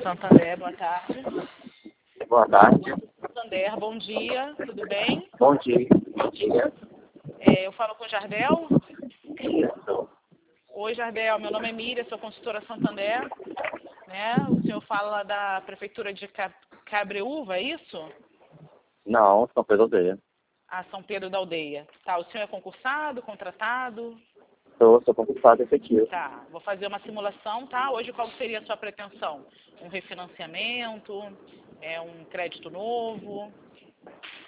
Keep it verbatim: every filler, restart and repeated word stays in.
Santander, boa tarde. Boa tarde. Santander, bom dia, tudo bem? Bom dia. Bom dia. É, eu falo com o Jardel. Isso. Oi, Jardel, meu nome é Miriam, sou consultora Santander. Né? O senhor fala da prefeitura de Cabreúva, é isso? Não, São Pedro Aldeia. Ah, São Pedro da Aldeia. Tá, o senhor é concursado, contratado? Sou, sou concursado efetivo. Tá, vou fazer uma simulação, tá? Hoje qual seria a sua pretensão? Um refinanciamento? É um crédito novo?